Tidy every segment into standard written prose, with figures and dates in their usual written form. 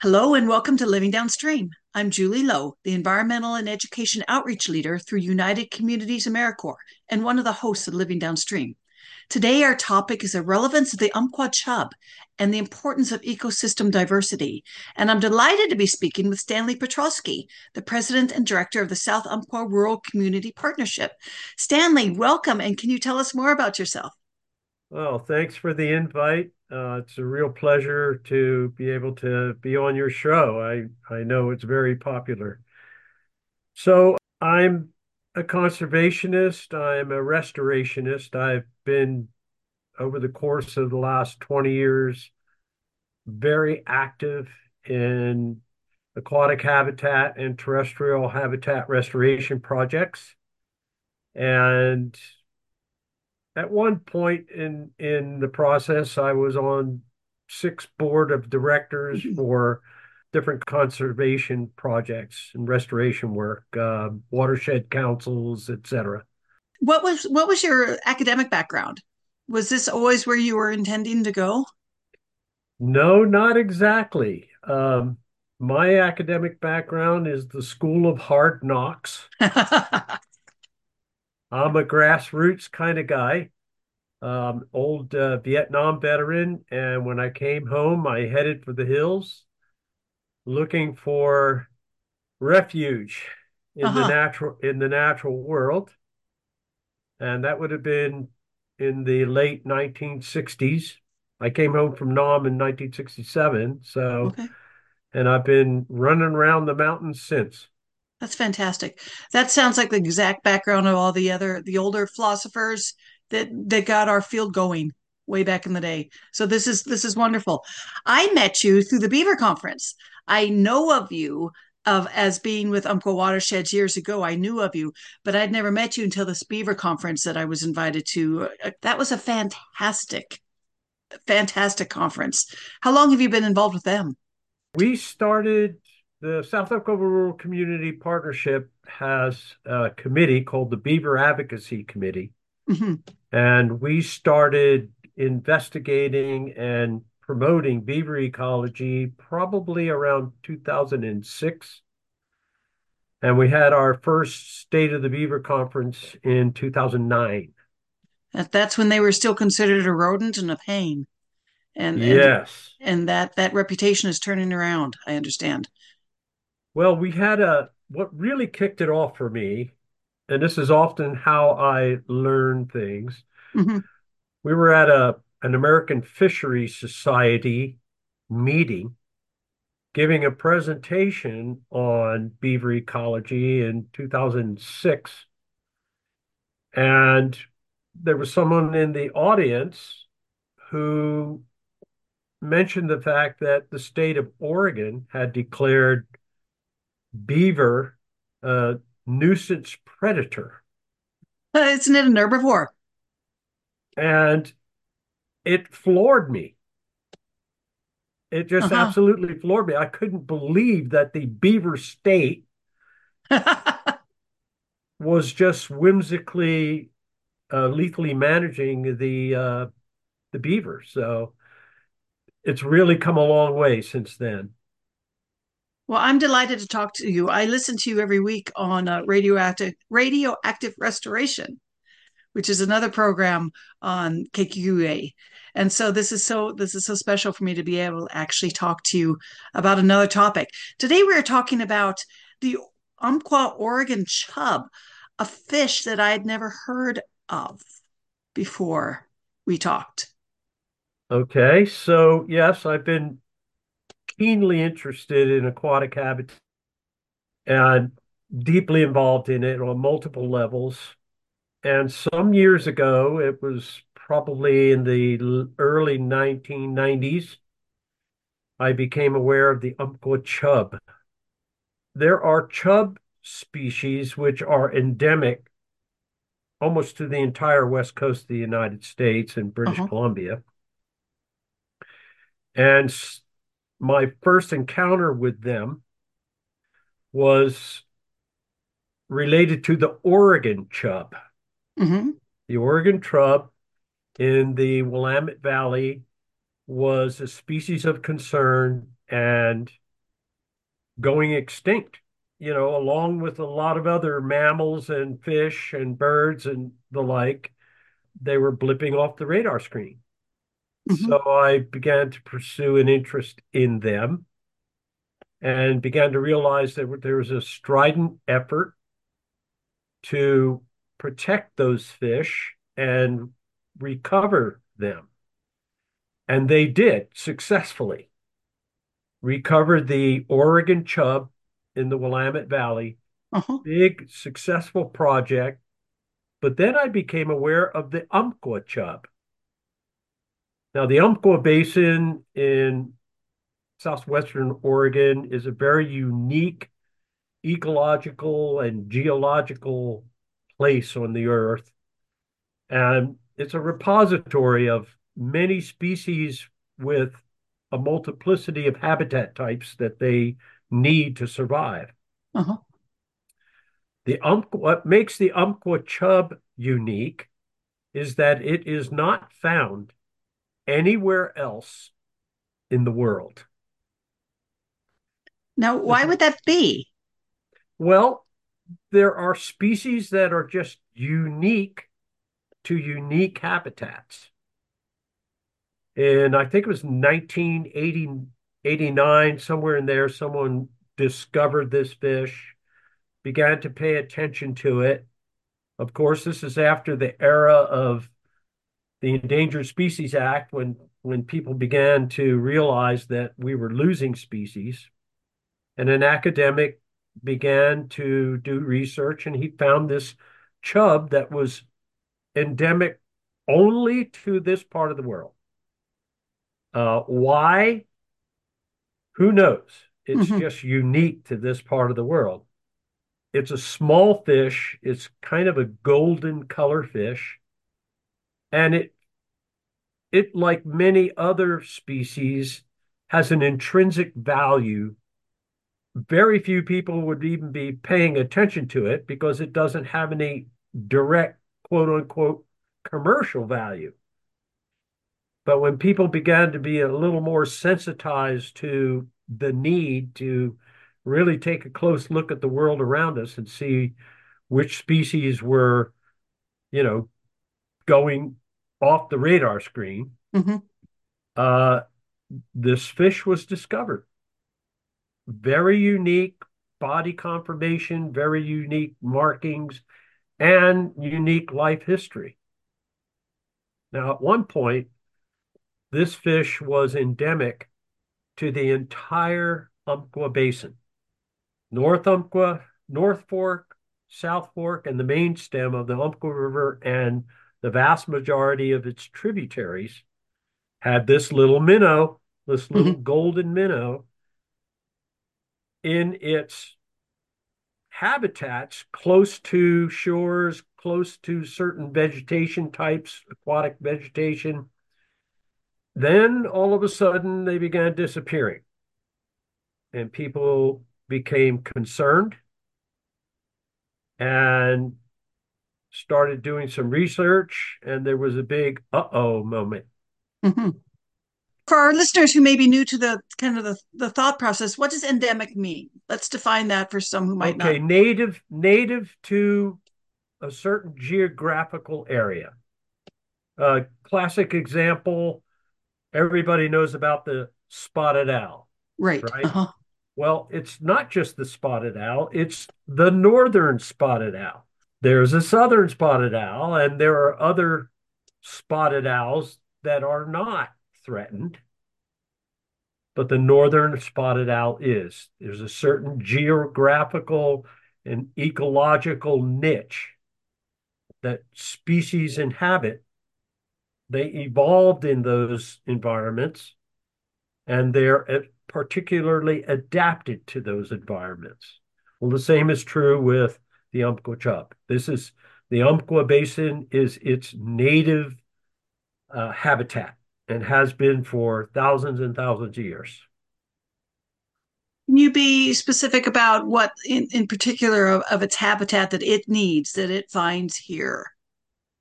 Hello and welcome to Living Downstream. I'm Julie Lowe, the Environmental and Education Outreach Leader through United Communities AmeriCorps and one of the hosts of Living Downstream. Today, our topic is the relevance of the Umpqua chub and the importance of ecosystem diversity. And I'm delighted to be speaking with Stanley Petrosky, the President and Director of the South Umpqua Rural Community Partnership. Stanley, welcome, and can you tell us more about yourself? Well, thanks for the invite. It's a real pleasure to be able to be on your show. I know it's very popular. So I'm a conservationist. I'm a restorationist. I've been, over the course of the last 20 years, very active in aquatic habitat and terrestrial habitat restoration projects. And at one point in the process, I was on six board of directors for different conservation projects and restoration work, watershed councils, etc. What was your academic background? Was this always where you were intending to go? No, not exactly. My academic background is the School of Hard Knocks. I'm a grassroots kind of guy, old Vietnam veteran, and when I came home, I headed for the hills looking for refuge Uh-huh. in the natural world, and that would have been in the late 1960s. I came home from Nam in 1967, so Okay. and I've been running around the mountains since. That's fantastic. That sounds like the exact background of all the older philosophers that got our field going way back in the day. So this is wonderful. I met you through the Beaver Conference. I know of you of as being with Umpqua Watersheds years ago. I knew of you, but I'd never met you until this Beaver Conference that I was invited to. That was a fantastic conference. How long have you been involved with them? We started the South Oklahoma Rural Community Partnership has a committee called the Beaver Advocacy Committee, Mhm. and we started investigating and promoting beaver ecology probably around 2006. And we had our first State of the Beaver conference in 2009. That's when they were still considered a rodent and a pain. and and Yes. and that reputation is turning around. I understand. Well, what really kicked it off for me, and this is often how I learn things. Hmm. We were at an American Fisheries Society meeting giving a presentation on beaver ecology in 2006. And there was someone in the audience who mentioned the fact that the state of Oregon had declared beaver a nuisance predator. Isn't it an herbivore? And it floored me. It just Uh-huh. absolutely floored me. I couldn't believe that the beaver state was just whimsically, lethally managing the beaver. So it's really come a long way since then. Well, I'm delighted to talk to you. I listen to you every week on radioactive restoration, which is another program on KQA. And so this is so special for me to be able to actually talk to you about another topic. Today we are talking about the Umpqua Oregon chub, a fish that I had never heard of before we talked. Okay, so yes, I've been keenly interested in aquatic habitat and deeply involved in it on multiple levels. And some years ago, it was probably in the early 1990s, I became aware of the Umpqua chub. There are chub species which are endemic almost to the entire west coast of the United States and British Uh-huh. Columbia. And my first encounter with them was related to the Oregon chub. Hmm. The Oregon chub in the Willamette Valley was a species of concern, and going extinct, along with a lot of other mammals and fish and birds and the like. They were blipping off the radar screen. Hmm. So I began to pursue an interest in them and began to realize that there was a strident effort to protect those fish and recover them. And they did successfully recover the Oregon chub in the Willamette Valley. Uh-huh. Big, successful project. But then I became aware of the Umpqua chub. Now, the Umpqua Basin in southwestern Oregon is a very unique ecological and geological place on the earth. And it's a repository of many species with a multiplicity of habitat types that they need to survive. Uh-huh. What makes the Umpqua chub unique is that it is not found anywhere else in the world. Now, why would that be? Well, there are species that are just unique to unique habitats. And I think it was 1989, somewhere in there, someone discovered this fish, began to pay attention to it. Of course, this is after the era of the Endangered Species Act, when people began to realize that we were losing species. And an academic began to do research, and he found this chub that was endemic only to this part of the world. Why? Who knows? It's Hmm. just unique to this part of the world. It's a small fish. It's kind of a golden color fish. And it, like many other species, has an intrinsic value. Very few people would even be paying attention to it because it doesn't have any direct, quote unquote, commercial value. But when people began to be a little more sensitized to the need to really take a close look at the world around us and see which species were, you know, going off the radar screen, Hmm. uh, this fish was discovered. Very unique body conformation, very unique markings, and unique life history. Now, at one point, this fish was endemic to the entire Umpqua Basin. North Umpqua, North Fork, South Fork, and the main stem of the Umpqua River and the vast majority of its tributaries had this little minnow, this little Hmm. golden minnow in its habitats close to shores, close to certain vegetation types, aquatic vegetation. Then all of a sudden they began disappearing and people became concerned and started doing some research, and there was a big uh-oh moment. Hmm. For our listeners who may be new to the kind of the thought process, what does endemic mean? Let's define that for some who might not. Okay, native to a certain geographical area. Classic example, everybody knows about the spotted owl, Right. right? Uh-huh. Well, it's not just the spotted owl, it's the northern spotted owl. There's a southern spotted owl, and there are other spotted owls that are not threatened, but the northern spotted owl is. There's a certain geographical and ecological niche that species inhabit. They evolved in those environments, and they're particularly adapted to those environments. Well, the same is true with the Umpqua chub. The Umpqua Basin is its native habitat and has been for thousands and thousands of years. Can you be specific about what in particular of its habitat that it needs, that it finds here?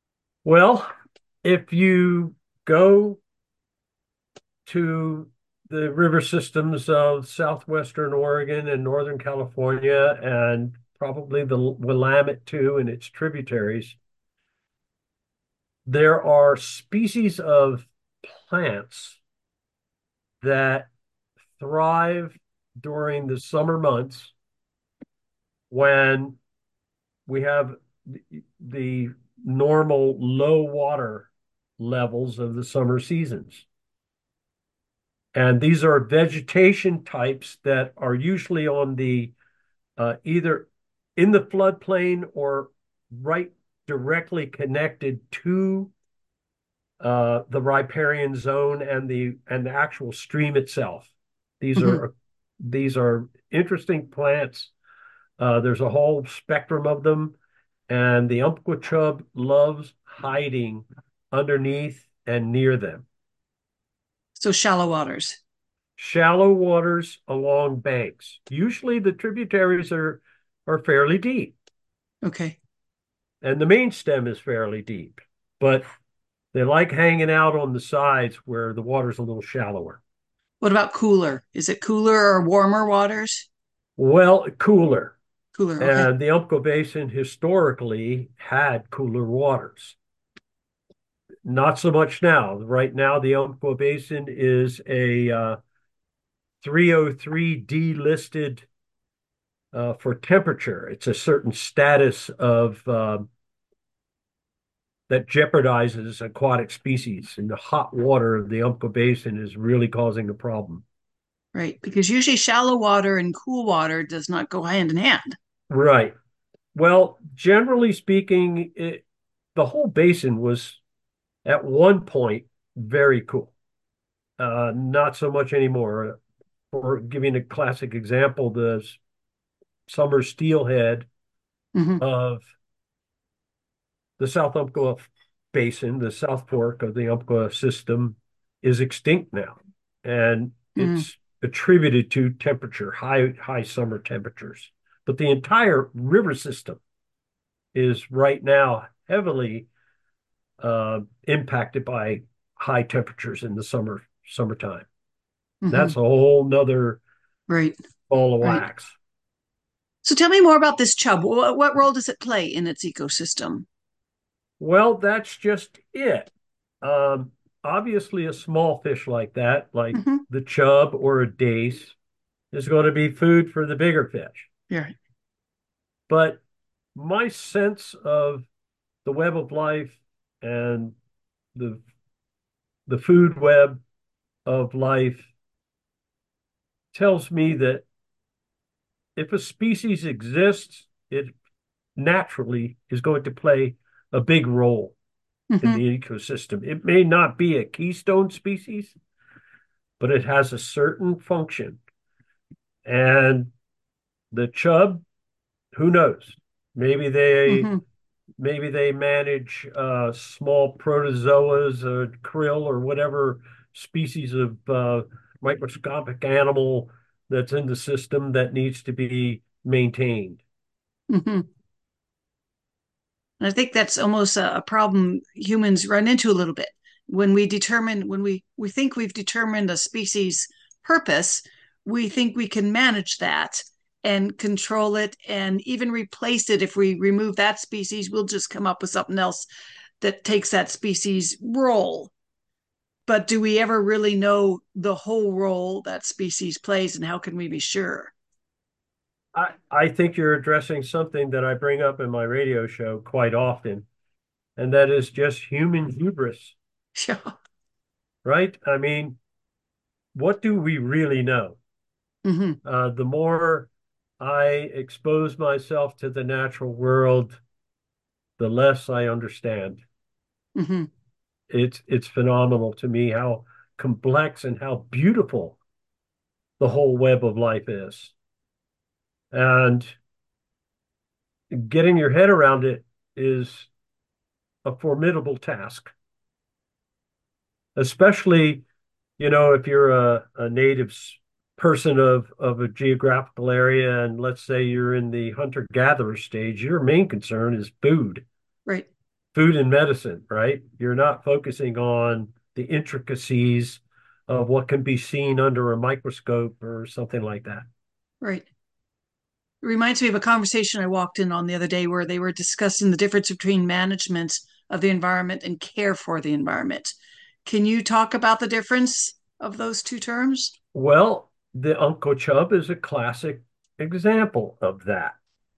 Well, if you go to the river systems of southwestern Oregon and Northern California, and probably the Willamette too, and its tributaries, there are species of plants that thrive during the summer months when we have the normal low water levels of the summer seasons. And these are vegetation types that are usually on the either in the floodplain or right directly connected to the riparian zone and the actual stream itself. These Hmm. are these are interesting plants. There's a whole spectrum of them, and the umpqua chub loves hiding underneath and near them. So shallow waters. Shallow waters along banks. Usually the tributaries are fairly deep, Okay. and the main stem is fairly deep, but they like hanging out on the sides where the water's a little shallower. What about cooler? Is it cooler or warmer waters? Well, cooler. Cooler. Okay. And the Umpqua Basin historically had cooler waters. Not so much now. Right now, the Umpqua Basin is a 303 delisted for temperature. It's a certain status of that jeopardizes aquatic species, and the hot water of the Umpqua Basin is really causing a problem. Right. Because usually shallow water and cool water does not go hand in hand. Right. Well, generally speaking, the whole basin was at one point very cool. Not so much anymore. For giving a classic example, the summer steelhead Hmm. of the South Umpqua Basin, the South Fork of the Umpqua system, is extinct now, and Hmm. it's attributed to temperature, high summer temperatures. But the entire river system is right now heavily impacted by high temperatures in the summertime. Hmm. That's a whole nother Right. ball of Right. wax. So tell me more about this chub. What role does it play in its ecosystem? Well, that's just it. Um, Obviously, a small fish like that, like Hmm. the chub or a dace, is going to be food for the bigger fish. Yeah. But my sense of the web of life and the the food web of life tells me that if a species exists, it naturally is going to play a big role in Hmm. the ecosystem. It may not be a keystone species, but it has a certain function. And the chub, who knows? Maybe they Hmm. maybe they manage small protozoas or krill or whatever species of microscopic animal that's in the system that needs to be maintained. Hmm. And I think that's almost a problem humans run into a little bit when we think we've determined a species purpose, we think we can manage that and control it and even replace it. If we remove that species, we'll just come up with something else that takes that species role. But do we ever really know the whole role that species plays, and how can we be sure? I think you're addressing something that I bring up in my radio show quite often, and that is just human hubris, Yeah. right? I mean, what do we really know? Hmm. The more I expose myself to the natural world, the less I understand. Hmm. It's phenomenal to me how complex and how beautiful the whole web of life is. And getting your head around it is a formidable task, especially, if you're a native person of a geographical area, and let's say you're in the hunter-gatherer stage, your main concern is Right. food and medicine, right? You're not focusing on the intricacies of what can be seen under a microscope or something like that. Right. It reminds me of a conversation I walked in on the other day where they were discussing the difference between management of the environment and care for the environment. Can you talk about the difference of those two terms? Well, the Uncle Chub is a classic example of that.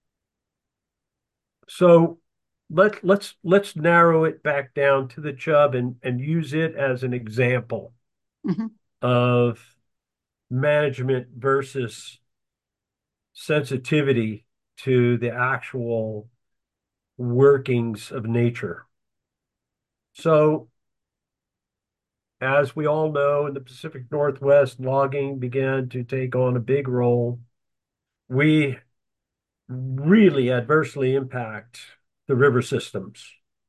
So let's narrow it back down to the chub and use it as an example Hmm. of management versus sensitivity to the actual workings of nature. So, as we all know, in the Pacific Northwest, logging began to take on a big role. We really adversely impact the river systems.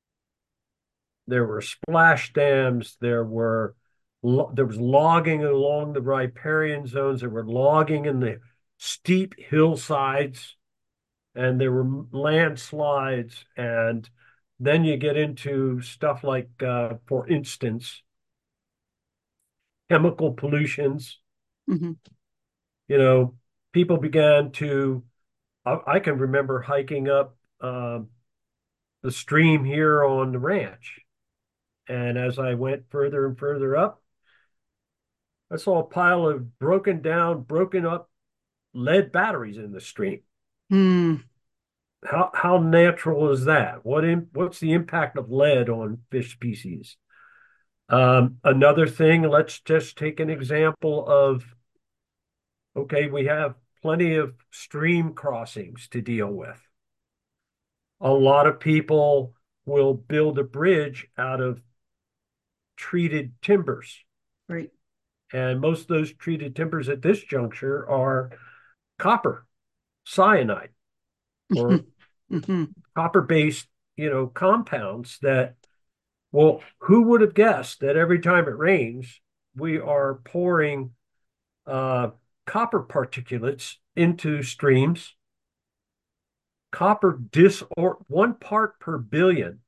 There were splash dams, there was logging along the riparian zones, there were logging in the steep hillsides, and there were landslides. And then you get into stuff like, for instance, chemical pollutions. Hmm. You know, people began to, I can remember hiking up the stream here on the ranch. And as I went further and further up, I saw a pile of broken down, broken up lead batteries in the stream. Hmm. How natural is that? What's the impact of lead on fish species? Another thing, let's just take an example of, okay, we have plenty of stream crossings to deal with. A lot of people will build a bridge out of treated timbers. Right. And most of those treated timbers at this juncture are copper, cyanide, or Hmm. copper-based, compounds that, well, who would have guessed that every time it rains, we are pouring uh, copper particulates into streams. Copper 1 part per billion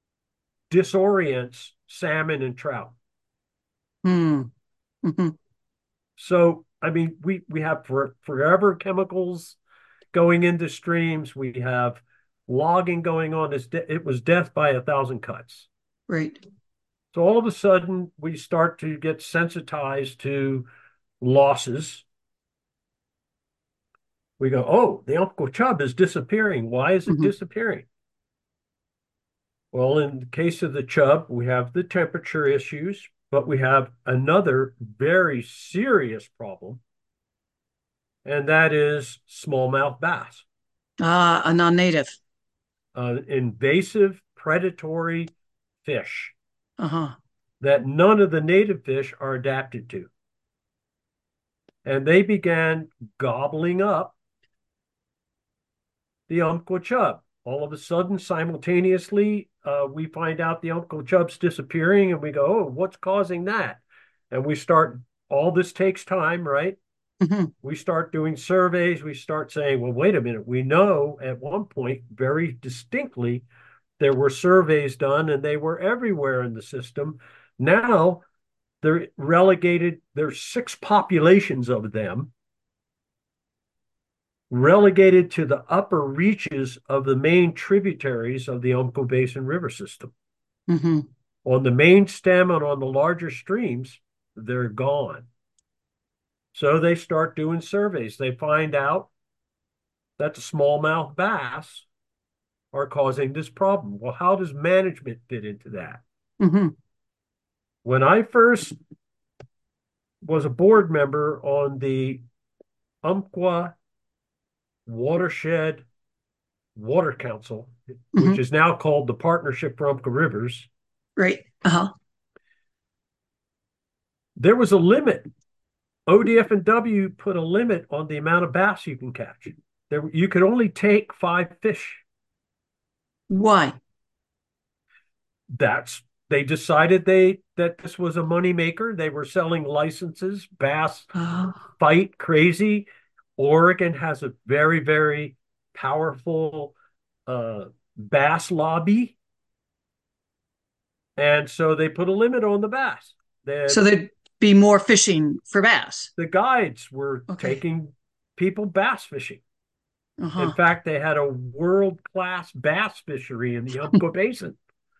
disorients salmon and trout. Hmm. Hmm. So, I mean, we have forever chemicals going into streams. We have logging going on. It was death by 1,000 cuts. Right. So all of a sudden, we start to get sensitized to losses. We go, oh, the Uncle Chub is disappearing. Why is it Hmm. disappearing? Well, in the case of the chub, we have the temperature issues, but we have another very serious problem, and that is smallmouth bass, Ah, a non-native. invasive predatory fish Uh-huh. that none of the native fish are adapted to. And they began gobbling up the Umpqua chub. All of a sudden, simultaneously, we find out the Umpqua chub's disappearing, and we go, "Oh, what's causing that?" And we start. All this takes time, right? Hmm. We start doing surveys. We start saying, "Well, wait a minute. We know at one point very distinctly there were surveys done, and they were everywhere in the system. Now they're relegated. There's 6 populations of them." Relegated to the upper reaches of the main tributaries of the Umpqua Basin River system. Hmm. On the main stem and on the larger streams, they're gone. So they start doing surveys. They find out that the smallmouth bass are causing this problem. Well, how does management fit into that? Hmm. When I first was a board member on the Umpqua Watershed Water Council, which Hmm. is now called the Partnership for Umpqua Rivers, Right. Uh-huh. there was a limit. ODF&W put a limit on the amount of bass you can catch. You could only take 5 fish. Why? They decided that this was a moneymaker. They were selling licenses. Bass Oh. fight crazy. Oregon has a very, very powerful bass lobby. And so they put a limit on the bass. So That they're be more fishing for bass. The guides were Okay. taking people bass fishing. In Uh-huh. fact, they had a world-class bass fishery in the Umpqua Basin.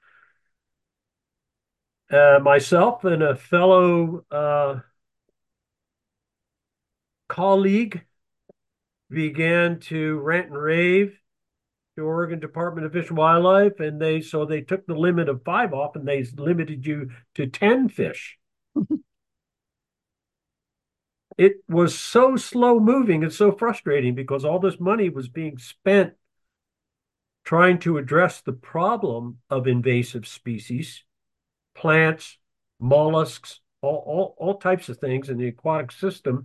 Myself and a fellow colleague began to rant and rave to Oregon Department of Fish and Wildlife, and they took the limit of 5 off, and they limited you to 10 fish. It was so slow moving and so frustrating because all this money was being spent trying to address the problem of invasive species, plants, mollusks, all types of things in the aquatic system.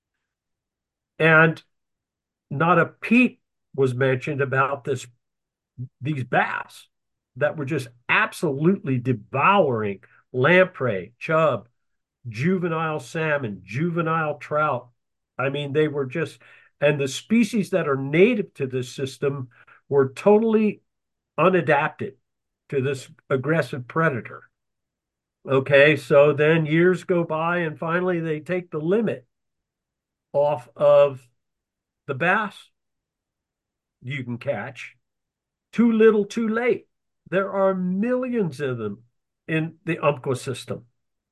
And not a peep was mentioned about these bass that were just absolutely devouring lamprey, chub, juvenile salmon, juvenile trout. I mean, they were just, and the species that are native to this system were totally unadapted to this aggressive predator. Okay, so then years go by, and finally they take the limit off of the bass you can catch. Too little, too late. There are millions of them in the Umpqua system.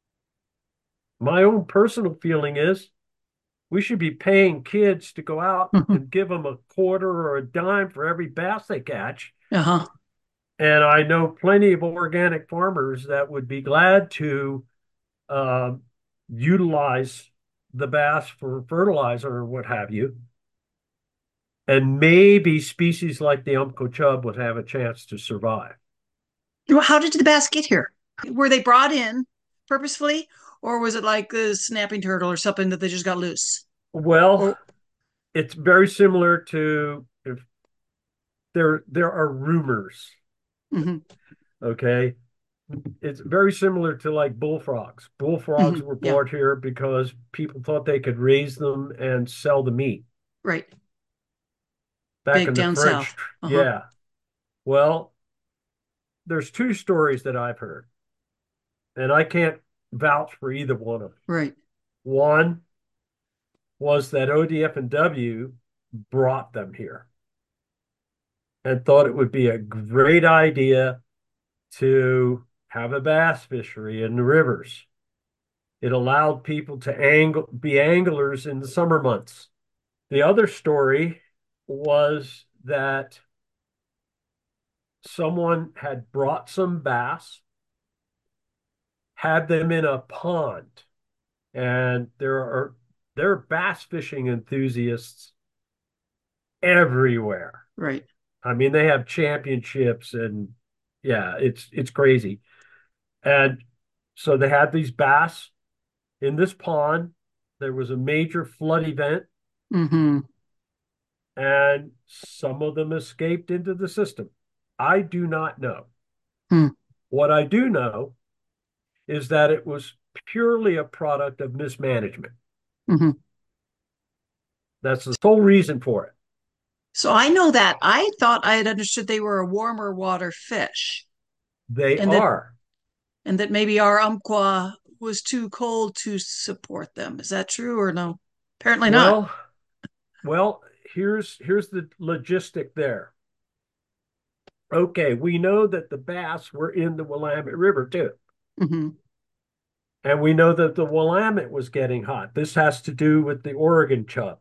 My own personal feeling is we should be paying kids to go out and give them a quarter or a dime for every bass they catch. Uh-huh. And I know plenty of organic farmers that would be glad to uh, utilize the bass for fertilizer or what have you. And maybe species like the Umpqua chub would have a chance to survive. Well, how did the bass get here? Were they brought in purposefully, or was it like the snapping turtle or something that they just got loose? Well, Or it's very similar to if there are rumors, mhm, okay? It's very similar to like bullfrogs. Bullfrogs mhm, were yeah, brought here because people thought they could raise them and sell the meat right. back Big in the down French. south. Uh-huh. Yeah. Well, there's two stories that I've heard, and I can't vouch for either one of them. Right. One was that ODF and W brought them here and thought it would be a great idea to have a bass fishery in the rivers. It allowed people to be anglers in the summer months. The other story was that someone had brought some bass, had them in a pond, and there are bass fishing enthusiasts everywhere. Right. I mean, they have championships and yeah, it's crazy. And so they had these bass in this pond. There was a major flood event, Mm-hmm. and some of them escaped into the system. I do not know. Hmm. What I do know is that it was purely a product of mismanagement. Mm-hmm. That's the sole reason for it. So I know that. I thought I had understood they were a warmer water fish, They and that are. maybe our umpqua was too cold to support them. Is that true or no? Apparently not. Well, well, here's the logistic there. Okay, we know that the bass were in the Willamette River too. Mm-hmm. And we know that the Willamette was getting hot. This has to do with the Oregon chub.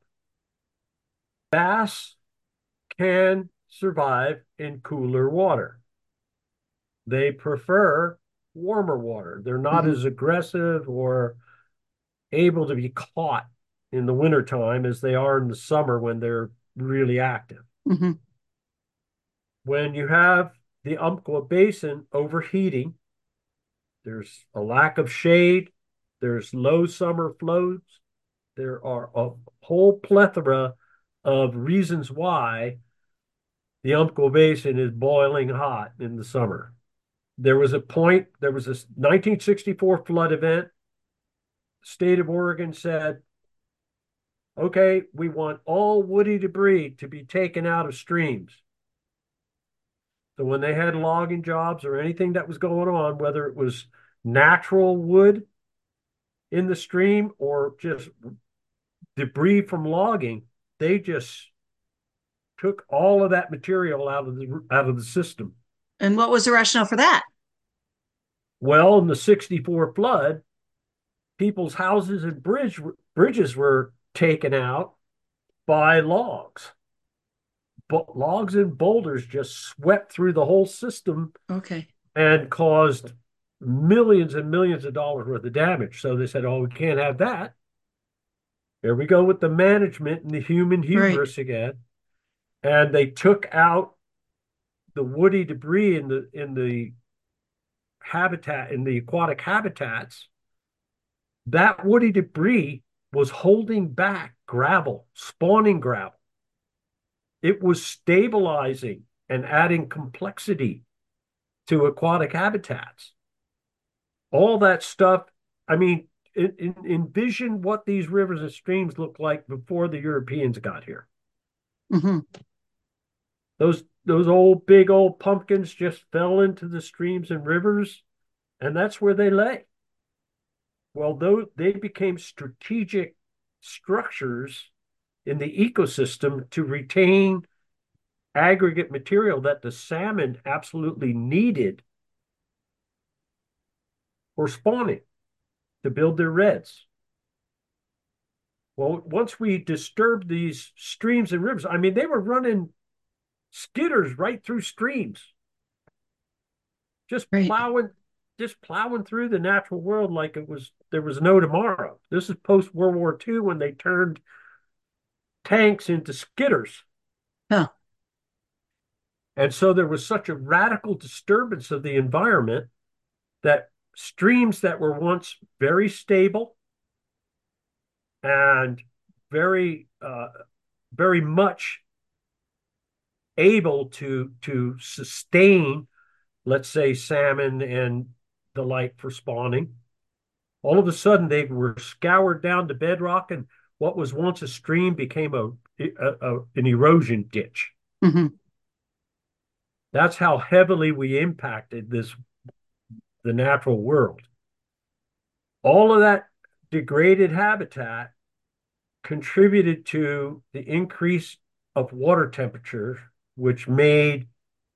Bass can survive in cooler water. They prefer warmer water. They're not Mm-hmm. as aggressive or able to be caught in the wintertime as they are in the summer when they're really active. Mm-hmm. When you have the Umpqua Basin overheating, there's a lack of shade, there's low summer flows, there are a whole plethora of reasons why the Umpqua Basin is boiling hot in the summer. There was a 1964 flood event. The state of Oregon said, okay, we want all woody debris to be taken out of streams. So when they had logging jobs or anything that was going on, whether it was natural wood in the stream or just debris from logging, they just took all of that material out of the system. And what was the rationale for that? Well, in the 64 flood, people's houses and bridges were taken out by logs. But logs and boulders just swept through the whole system Okay. and caused millions and millions of dollars worth of damage. So they said, oh, we can't have that. Here we go with the management and the human Right. hubris again. And they took out the woody debris in the habitat, in the aquatic habitats. That woody debris was holding back gravel, spawning gravel. It was stabilizing and adding complexity to aquatic habitats. All that stuff. I mean, envision what these rivers and streams looked like before the Europeans got here. Hmm. Those old big old pumpkins just fell into the streams and rivers, and that's where they lay. Well, they became strategic structures in the ecosystem to retain aggregate material that the salmon absolutely needed for spawning to build their redds. Well, once we disturbed these streams and rivers, I mean, they were running skidders right through streams, just Right. plowing, just plowing through the natural world like there was no tomorrow. This is post World War II when they turned tanks into skidders. Huh. And so there was such a radical disturbance of the environment that streams that were once very stable and very very much able to sustain, let's say, salmon and the like for spawning. All of a sudden, they were scoured down to bedrock, and what was once a stream became an erosion ditch. Hmm. That's how heavily we impacted the natural world. All of that degraded habitat contributed to the increase of water temperature, which made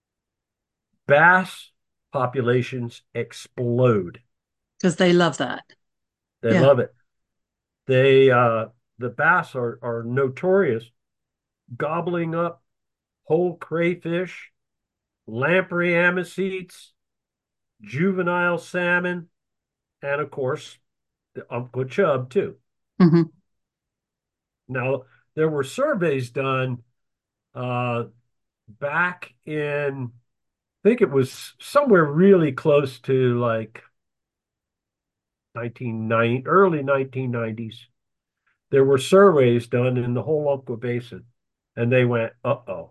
bass populations explode. Because they love that. They Yeah. love it. They the bass are notorious gobbling up whole crayfish, lamprey amicetes, juvenile salmon, and of course the Umpqua chub too. Hmm. Now there were surveys done uh, back in, I think it was somewhere really close to like 1990, early 1990s. There were surveys done in the whole Umpqua Basin, and they went, uh-oh,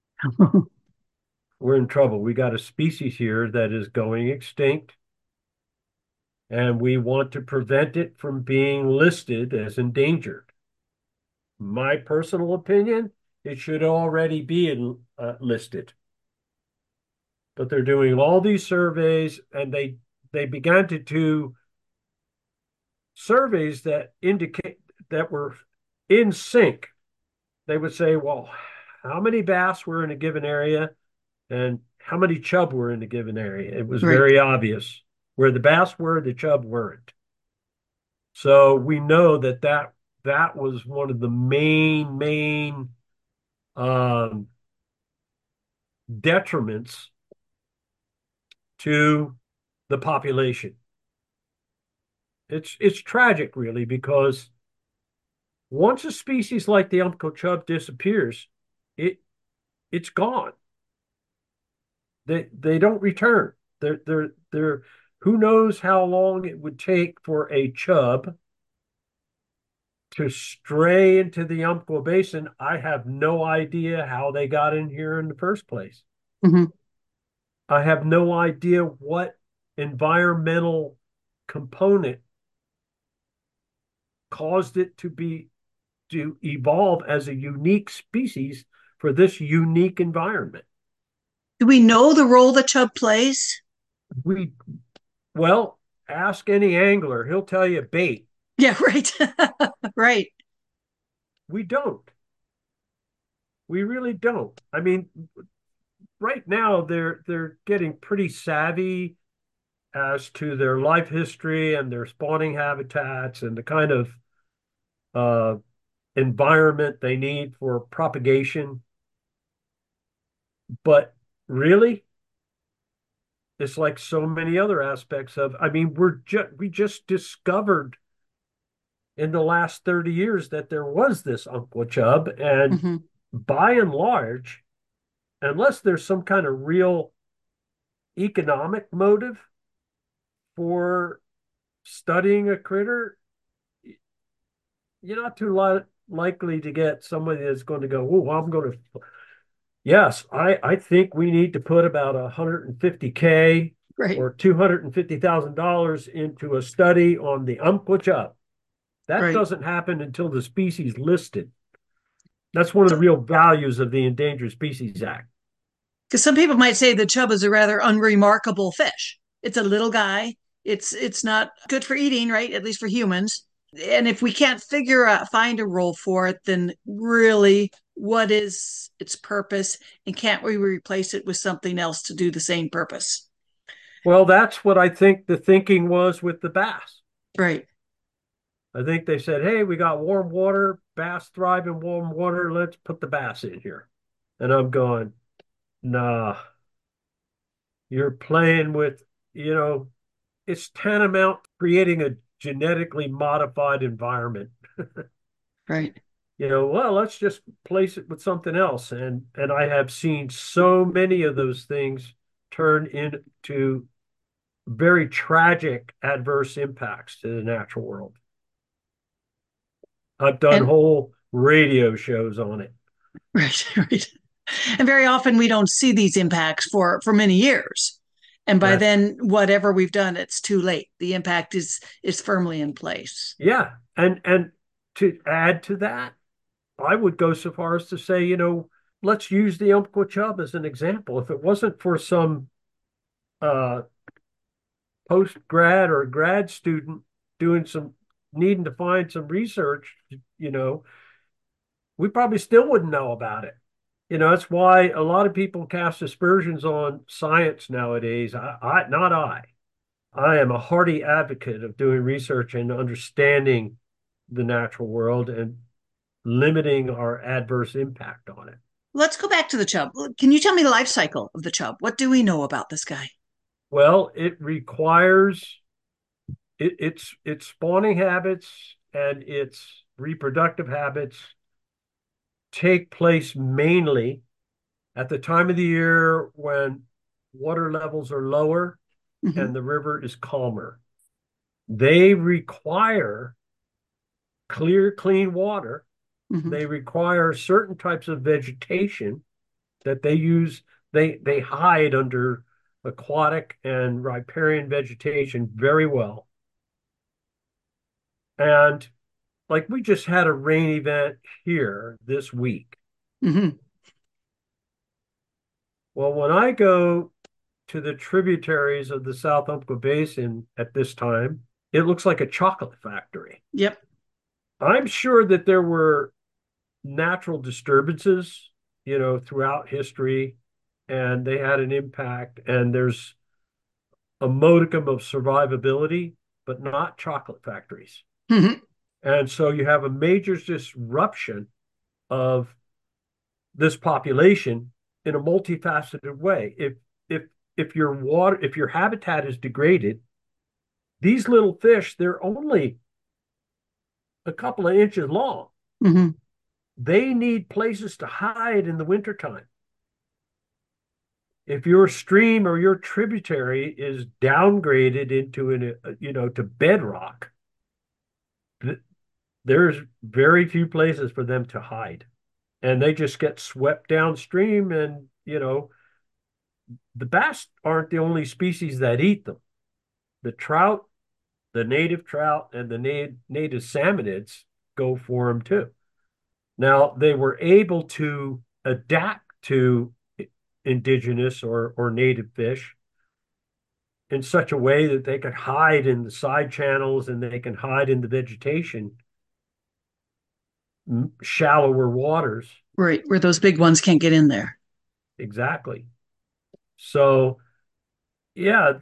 we're in trouble. We got a species here that is going extinct, and we want to prevent it from being listed as endangered. My personal opinion, it should already be listed. But they're doing all these surveys, and they began to do surveys that indicate that were in sync. They would say, well, how many bass were in a given area and how many chub were in a given area. It was Right. very obvious where the bass were, the chub weren't. So we know that was one of the main um, detriments to the population. It's tragic, really, because once a species like the Umpqua chub disappears, it it's gone. They don't return. They're who knows how long it would take for a chub to stray into the Umpqua Basin. I have no idea how they got in here in the first place. Hmm. I have no idea what environmental component caused it to evolve as a unique species for this unique environment. Do we know the role the chub plays? We Well, ask any angler, he'll tell you bait. Yeah, right. Right. We don't. We really don't. I mean, right now they're getting pretty savvy as to their life history and their spawning habitats and the kind of uh, environment they need for propagation. But really, it's like so many other aspects of, I mean, we just discovered in the last 30 years that there was this Uncle Chub. And Hmm. by and large, unless there's some kind of real economic motive for studying a critter, you're not too likely to get somebody that's going to go, oh, I'm going to, yes, I think we need to put about 150K Right. or $250,000 into a study on the Umpqua chub. That Right. doesn't happen until the species listed. That's one of the So, real values of the Endangered Species Act. because some people might say the chub is a rather unremarkable fish. It's a little guy. It's not good for eating, right? At least for humans. And if we can't find a role for it, then really, what is its purpose? And can't we replace it with something else to do the same purpose? Well, that's what I think the thinking was with the bass. Right. I think they said, hey, we got warm water, bass thrive in warm water. Let's put the bass in here. And I'm going, nah, you're playing with, you know, it's tantamount to creating a genetically modified environment. Right. Well, let's just place it with something else. And I have seen so many of those things turn into very tragic adverse impacts to the natural world. I've done And whole radio shows on it. right, right. And very often we don't see these impacts for many years. And by That's then, whatever we've done, it's too late. The impact is firmly in place. yeah. And to add to that, I would go so far as to say, let's use the Umpqua chub as an example. If it wasn't for some uh, post grad or grad student doing some needing to find some research, you know, we probably still wouldn't know about it. That's why a lot of people cast aspersions on science nowadays. Not I. I am a hearty advocate of doing research and understanding the natural world and limiting our adverse impact on it. Let's go back to the chub. Can you tell me the life cycle of the chub? What do we know about this guy? Well, it requires its spawning habits and its reproductive habits take place mainly at the time of the year when water levels are lower Hmm. and the river is calmer. They require clear, clean water. Hmm. They require certain types of vegetation that they use. They hide under aquatic and riparian vegetation very well. And like we just had a rain event here this week. Hmm. Well, when I go to the tributaries of the South Umpqua Basin at this time, it looks like a chocolate factory. Yep. I'm sure that there were natural disturbances, throughout history, and they had an impact. And there's a modicum of survivability, but not chocolate factories. Hmm. And so you have a major disruption of this population in a multifaceted way. If if your habitat is degraded, these little fish, they're only a couple of inches long. Hmm. They need places to hide in the wintertime. If your stream or your tributary is downgraded into to bedrock, there's very few places for them to hide. And they just get swept downstream. And, the bass aren't the only species that eat them. The trout, the native trout, and the native salmonids go for them too. Now, they were able to adapt to indigenous or native fish in such a way that they could hide in the side channels and they can hide in the vegetation, shallower waters. Right, where those big ones can't get in there. Exactly. So yeah,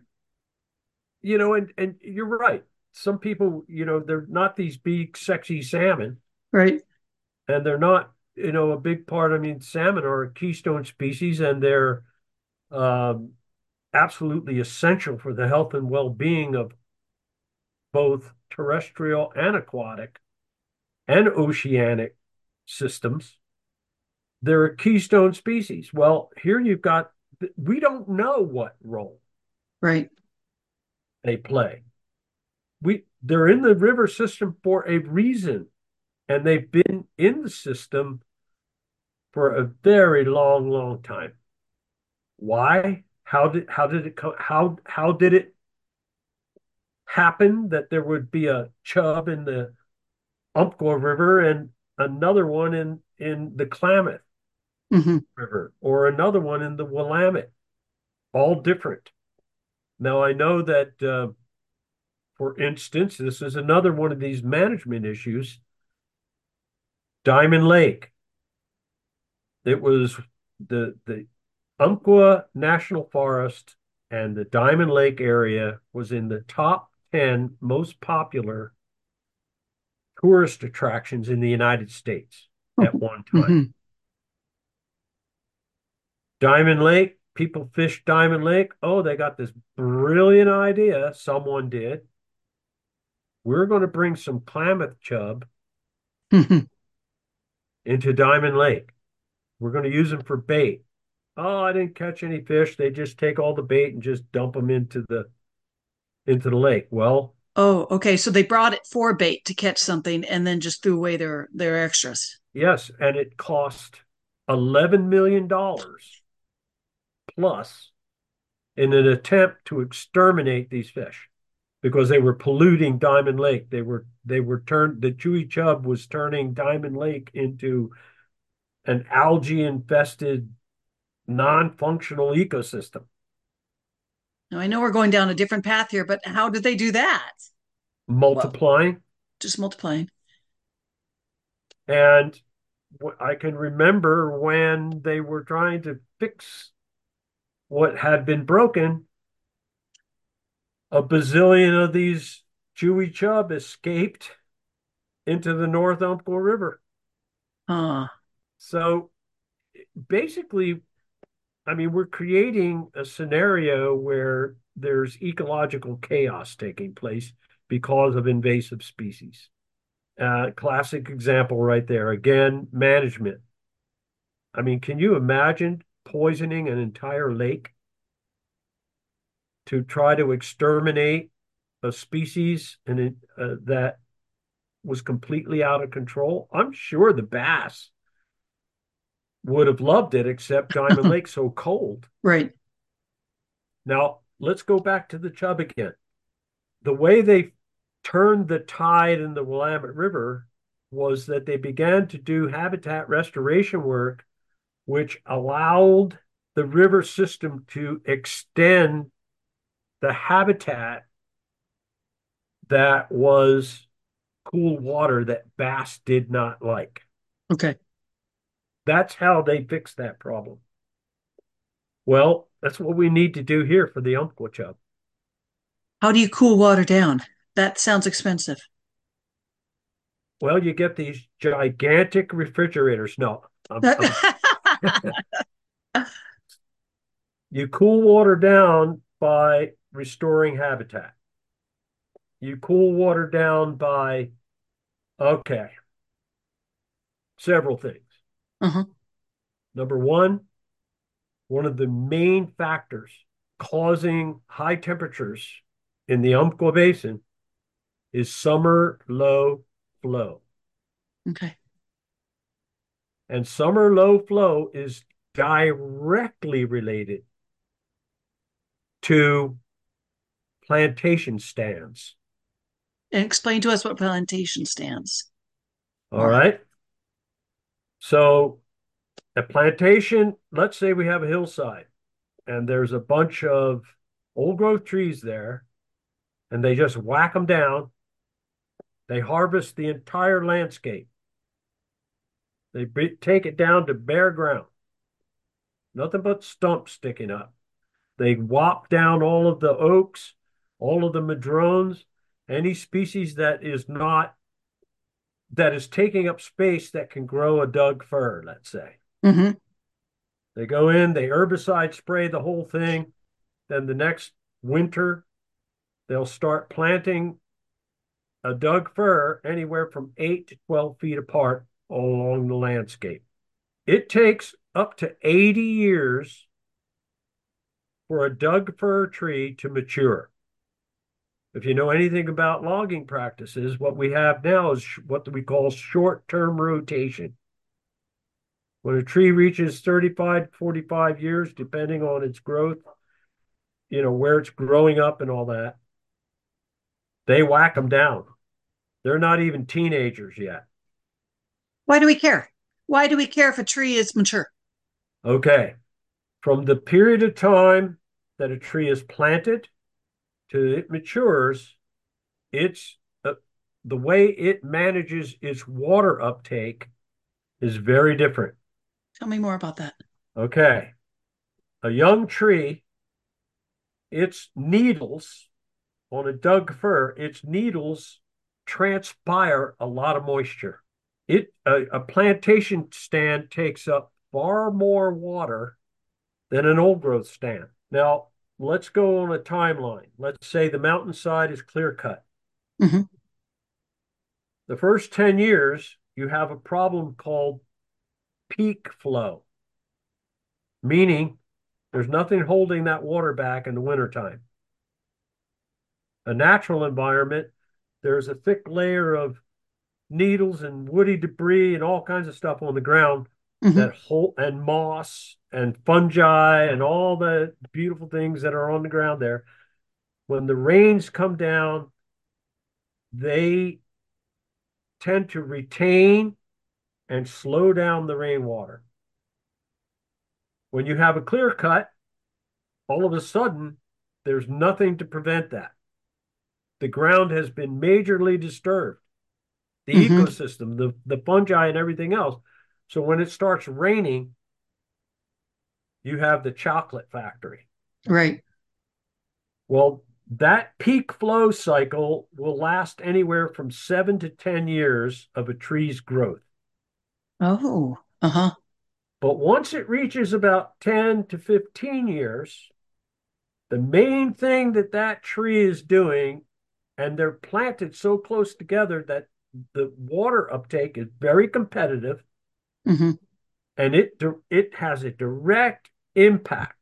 and you're right. Some people, they're not these big, sexy salmon, Right. and they're not, a big part. I mean, salmon are a keystone species, and they're um, absolutely essential for the health and well-being of both terrestrial and aquatic and oceanic systems. They're a keystone species. Well, here you've got, we don't know what role Right. they play. They're in the river system for a reason, and they've been in the system for a very long, long time. Why? How did it come? How did it happen that there would be a chub in the Umpqua River and another one in the Klamath Hmm. River or another one in the Willamette? All different. Now I know that, for instance, this is another one of these management issues. Diamond Lake. It was the Umpqua National Forest and the Diamond Lake area was in the top 10 most popular tourist attractions in the United States at one time. Hmm. Diamond Lake, people fish Diamond Lake. Oh, they got this brilliant idea. Someone did. We're going to bring some Klamath chub Hmm. into Diamond Lake. We're going to use them for bait. Oh, I didn't catch any fish. They just take all the bait and just dump them into the lake. Well, Oh, okay. So they brought it for bait to catch something and then just threw away their extras. yes, and it cost $11 million plus in an attempt to exterminate these fish because they were polluting Diamond Lake. The Chewy Chub was turning Diamond Lake into an algae infested, non-functional ecosystem. Now I know we're going down a different path here, but how did they do that? Well, Multiplying. just multiplying. And I can remember when they were trying to fix what had been broken, a bazillion of these Chewy chub escaped into the North Umpqua River. Uh, So basically, I mean, we're creating a scenario where there's ecological chaos taking place because of invasive species. Classic example right there. Again, management. I mean, can you imagine poisoning an entire lake to try to exterminate a species that was completely out of control? I'm sure the bass would have loved it, except Diamond Lake's so cold. right. Now, let's go back to the chub again. The way they turned the tide in the Willamette River was that they began to do habitat restoration work, which allowed the river system to extend the habitat that was cool water that bass did not like. Okay. That's how they fixed that problem. Well, that's what we need to do here for the Umpqua chub. How do you cool water down? That sounds expensive. Well, you get these gigantic refrigerators. No, you cool water down by restoring habitat. You cool water down by, okay, several things. Uh-huh. Number one of the main factors causing high temperatures in the Umpqua Basin is summer low flow. Okay. And summer low flow is directly related to plantation stands. And explain to us what plantation stands All are. right. So, a plantation, let's say we have a hillside and there's a bunch of old growth trees there, and they just whack them down. They harvest the entire landscape. They take it down to bare ground, nothing but stumps sticking up. They whop down all of the oaks, all of the madrones, any species that is taking up space that can grow a Doug fir, let's say. Mm-hmm. They go in, they herbicide spray the whole thing. Then the next winter, they'll start planting a Doug fir anywhere from 8 to 12 feet apart all along the landscape. It takes up to 80 years for a Doug fir tree to mature. If you know anything about logging practices, what we have now is what we call short-term rotation. When a tree reaches 35, 45 years, depending on its growth, where it's growing up and all that, they whack them down. They're not even teenagers yet. Why do we care? Why do we care if a tree is mature? Okay. From the period of time that a tree is planted to it matures, it's the way it manages its water uptake is very different. Tell me more about that. Okay. A young tree, its needles on a Doug fir, its needles transpire a lot of moisture. A plantation stand takes up far more water than an old growth stand. Now, let's go on a timeline. Let's say the mountainside is clear cut. Mm-hmm. The first 10 years, you have a problem called peak flow, meaning there's nothing holding that water back in the wintertime. A natural environment, there's a thick layer of needles and woody debris and all kinds of stuff on the ground Mm-hmm. that hold, and moss and fungi and all the beautiful things that are on the ground there. When the rains come down, they tend to retain and slow down the rainwater. When you have a clear cut, all of a sudden, there's nothing to prevent that. The ground has been majorly disturbed, the Mm-hmm. ecosystem, the fungi, and everything else. So when it starts raining, you have the chocolate factory. Right. Well, that peak flow cycle will last anywhere from 7 to 10 years of a tree's growth. Oh, uh-huh. But once it reaches about 10 to 15 years, the main thing that tree is doing, and they're planted so close together that the water uptake is very competitive, Mm-hmm. and it has a direct impact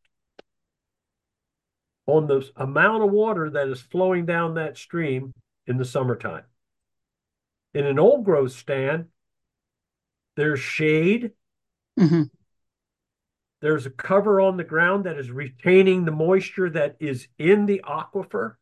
on the amount of water that is flowing down that stream in the summertime. In an old growth stand, there's shade. Mm-hmm. There's a cover on the ground that is retaining the moisture that is in the aquifer.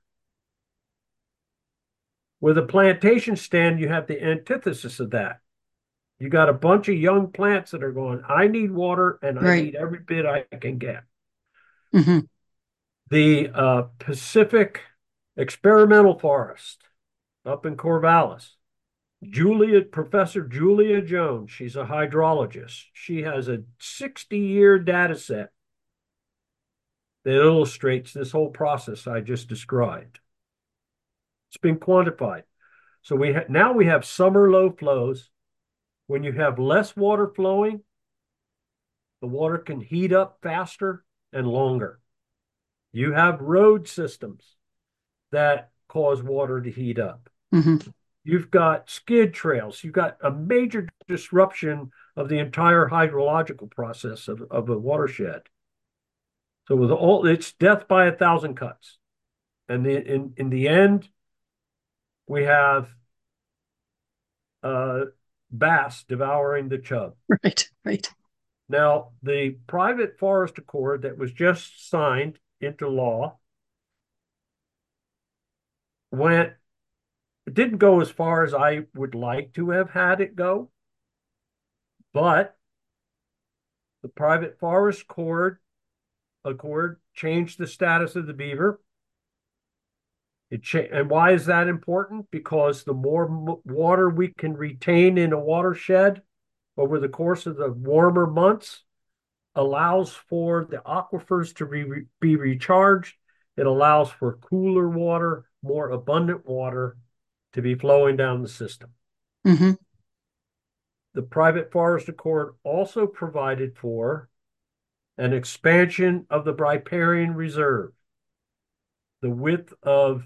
With a plantation stand, you have the antithesis of that. You got a bunch of young plants that are going, I need water and I Right. need every bit I can get. Mm-hmm. The Pacific Experimental Forest up in Corvallis, Professor Julia Jones, she's a hydrologist. She has a 60-year data set that illustrates this whole process I just described. It's been quantified. So now we have summer low flows. When you have less water flowing, the water can heat up faster and longer. You have road systems that cause water to heat up. Mm-hmm. You've got skid trails. You've got a major disruption of the entire hydrological process of a watershed. So with all, it's death by 1,000 cuts. And in the end, we have bass devouring the chub. Right. Right. Now, the private forest accord that was just signed into law it didn't go as far as I would like to have had it go, but the private forest accord changed the status of the beaver. And why is that important? Because the more water we can retain in a watershed over the course of the warmer months allows for the aquifers to be recharged. It allows for cooler water, more abundant water to be flowing down the system. Mm-hmm. The private forest accord also provided for an expansion of the riparian reserve, the width of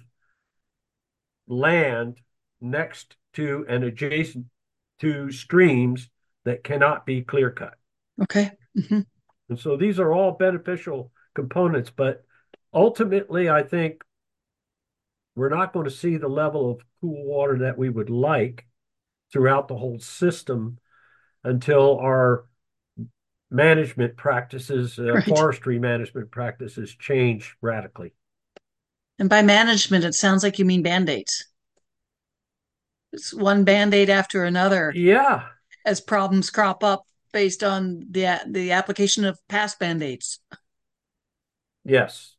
land next to and adjacent to streams that cannot be clear cut. Okay. Mm-hmm. And so these are all beneficial components, but ultimately, I think we're not going to see the level of cool water that we would like throughout the whole system until our management practices, Right. forestry management practices change radically. And by management, it sounds like you mean band-aids. It's one band-aid after another Yeah, as problems crop up based on the application of past band-aids. yes,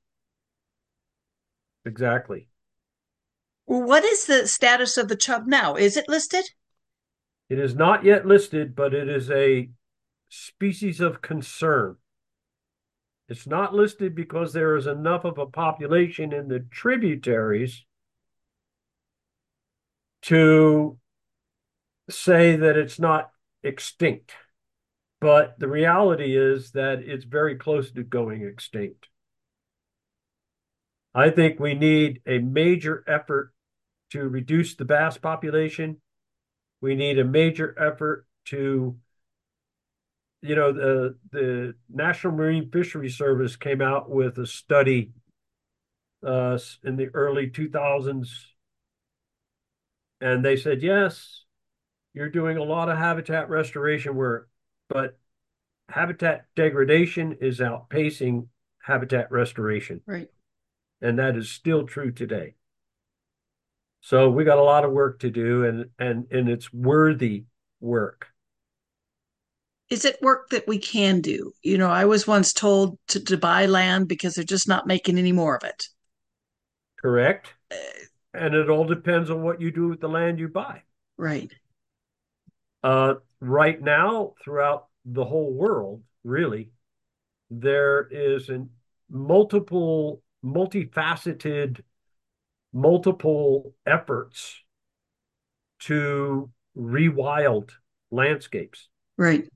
exactly. What is the status of the chub now? Is it listed? It is not yet listed, but it is a species of concern. It's not listed because there is enough of a population in the tributaries to say that it's not extinct. But the reality is that it's very close to going extinct. I think we need a major effort to reduce the bass population. We need a major effort to, the National Marine Fisheries Service came out with a study in the early 2000s, and they said, yes, you're doing a lot of habitat restoration work, but habitat degradation is outpacing habitat restoration. Right. And that is still true today. So we got a lot of work to do, and it's worthy work. Is it work that we can do? I was once told to buy land because they're just not making any more of it. Correct? And it all depends on what you do with the land you buy. Right. Right now, throughout the whole world, really, there is multifaceted, multiple efforts to rewild landscapes. Right.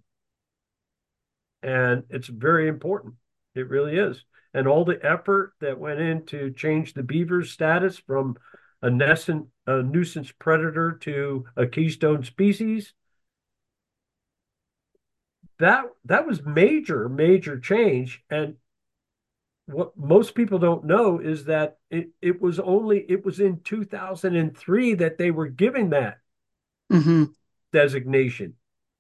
And it's very important. It really is. And all the effort that went in to change the beaver's status from a nuisance predator to a keystone species, that was major change. And what most people don't know is that it was in 2003 that they were giving that Mm-hmm. designation.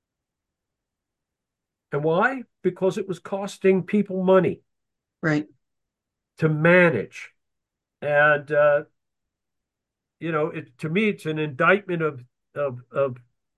And why? Because it was costing people money Right. to manage. And to me, it's an indictment of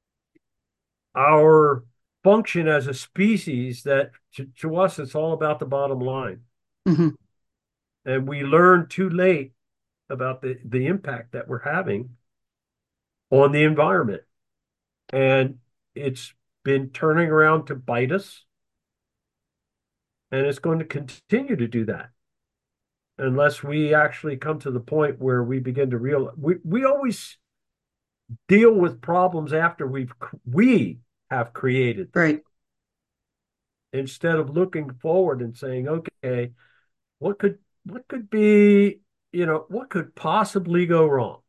our function as a species that to us, it's all about the bottom line. Mm-hmm. And we learn too late about the impact that we're having on the environment. And it's been turning around to bite us. And it's going to continue to do that unless we actually come to the point where we begin to realize we always deal with problems after we have created them Right. instead of looking forward and saying, okay, what could be, what could possibly go wrong?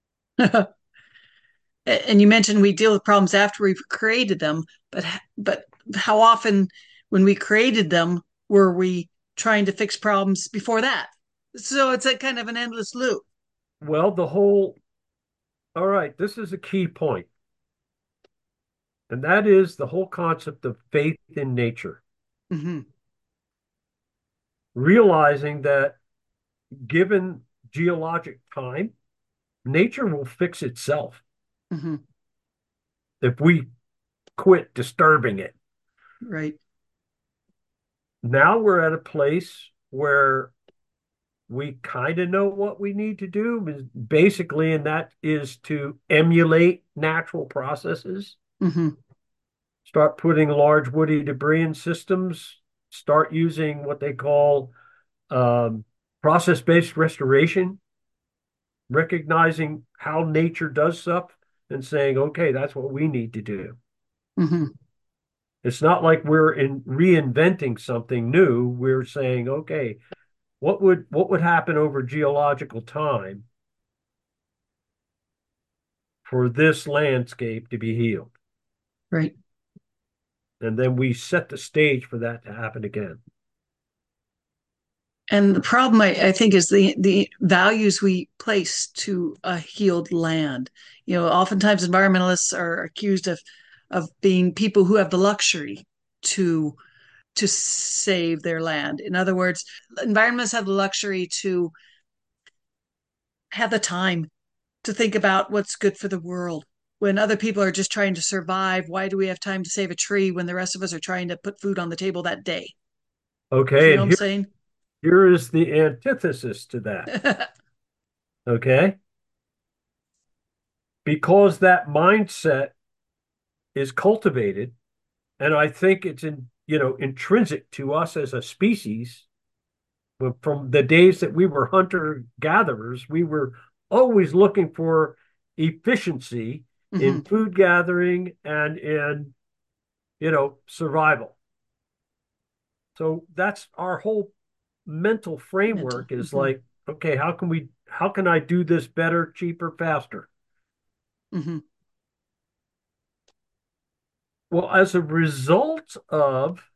And you mentioned we deal with problems after we've created them, but how often when we created them were we trying to fix problems before that? So it's a kind of an endless loop. Well, all right, this is a key point, and that is the whole concept of faith in nature. Mm-hmm. Realizing that given geologic time, nature will fix itself Mm-hmm. if we quit disturbing it. Right. Now we're at a place where we kind of know what we need to do, basically, and that is to emulate natural processes, Hmm. start putting large woody debris in systems, start using what they call um, process-based restoration, recognizing how nature does stuff and saying, okay, that's what we need to do. Hmm. It's not like we're reinventing something new. We're saying, okay, what would happen over geological time for this landscape to be healed? Right. And then we set the stage for that to happen again. And the problem, I think, is the values we place to a healed land. Oftentimes environmentalists are accused of being people who have the luxury to to save their land. In other words, environmentalists have the luxury to have the time to think about what's good for the world. When other people are just trying to survive, why do we have time to save a tree when the rest of us are trying to put food on the table that day? Do Okay, you know and what I'm saying? here is the antithesis to that. Okay, because that mindset is cultivated, and I think it's intrinsic to us as a species. From the days that we were hunter gatherers, we were always looking for efficiency Hmm. in food gathering and in survival. So that's our whole mental Mental. framework is Hmm. like, okay, how can I do this better, cheaper, faster? Hmm. Well, as a result of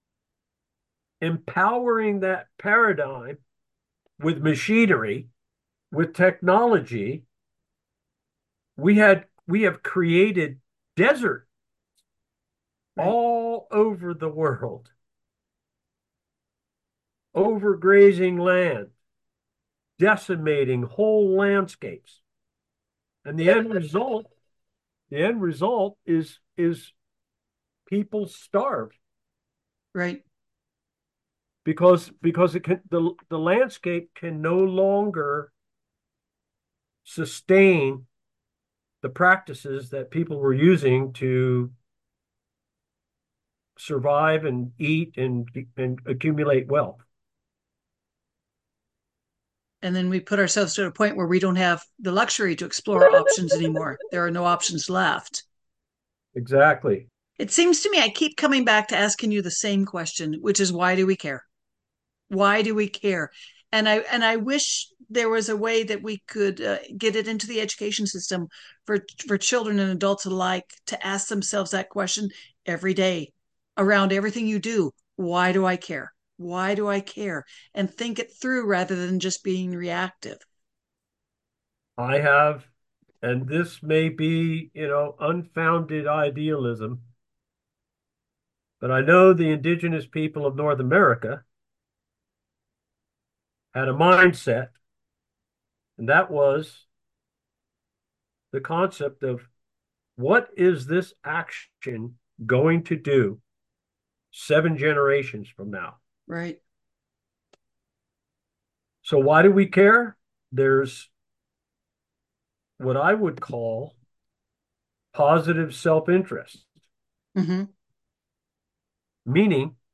empowering that paradigm with machinery, with technology, we have created desert Right. all over the world, overgrazing land, decimating whole landscapes. And the end result is people starve Right. because the landscape can no longer sustain the practices that people were using to survive and eat and accumulate wealth. And then we put ourselves to a point where we don't have the luxury to explore options anymore. There are no options left. Exactly. It seems to me I keep coming back to asking you the same question, which is why do we care? Why do we care? And I wish there was a way that we could get it into the education system for children and adults alike to ask themselves that question every day around everything you do. Why do I care? Why do I care? And think it through rather than just being reactive. I have, and this may be, unfounded idealism, but I know the indigenous people of North America had a mindset, and that was the concept of what is this action going to do 7 generations from now? Right. So why do we care? There's what I would call positive self-interest, Mm-hmm. meaning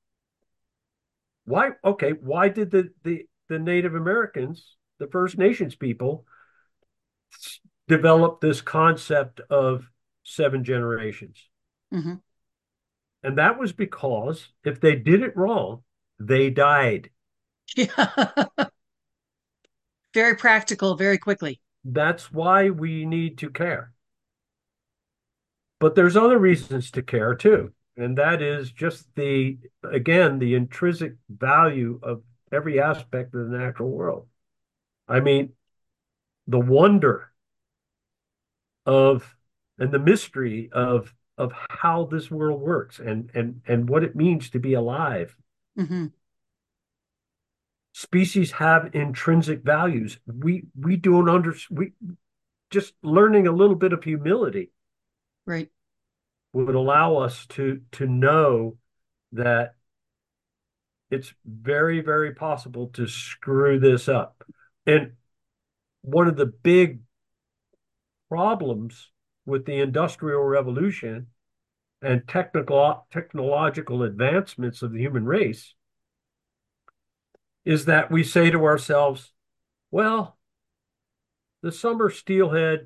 why did the Native Americans, the First Nations people, develop this concept of 7 generations? Mm-hmm. And that was because if they did it wrong, they died. Yeah. Very practical, very quickly. That's why we need to care. But there's other reasons to care too. And that is just again, the intrinsic value of every aspect of the natural world. I mean, the wonder of and the mystery of how this world works and what it means to be alive. Mm-hmm. Species have intrinsic values. We don't we just learning a little bit of humility Right. would allow us to know that it's very, very possible to screw this up. And one of the big problems with the Industrial Revolution and technological advancements of the human race is that we say to ourselves, well, the summer steelhead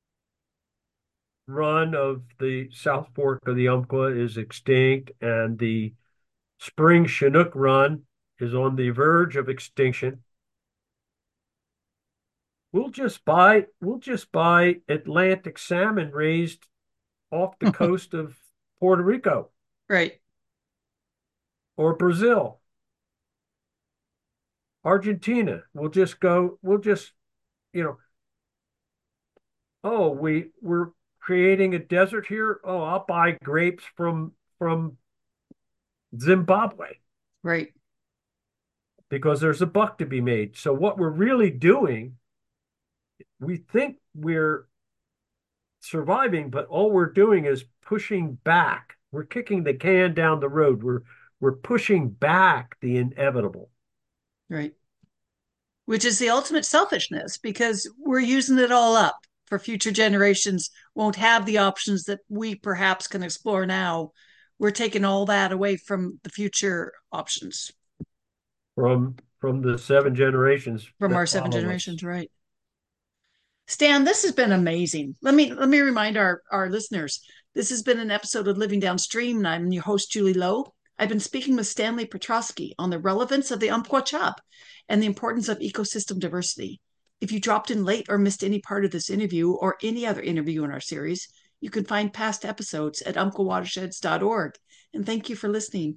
run of the South Fork of the Umpqua is extinct, and the spring Chinook run is on the verge of extinction. We'll just buy Atlantic salmon raised off the coast of Puerto Rico Right. or Brazil, Argentina. We'll just, you know, oh, we're creating a desert here. Oh, I'll buy grapes from Zimbabwe Right. because there's a buck to be made. So what we're really doing, we think we're surviving, but all we're doing is pushing back. We're kicking the can down the road. We're pushing back the inevitable. Right. Which is the ultimate selfishness because we're using it all up for future generations won't have the options that we perhaps can explore now. We're taking all that away from the future options From the seven generations from our that seven follow generations, us. right? Stan, this has been amazing. Let me remind our listeners. This has been an episode of Living Downstream, and I'm your host, Julie Lowe. I've been speaking with Stanley Petrosky on the relevance of the Umpqua chub and the importance of ecosystem diversity. If you dropped in late or missed any part of this interview or any other interview in our series, you can find past episodes at umpquawatersheds.org. And thank you for listening.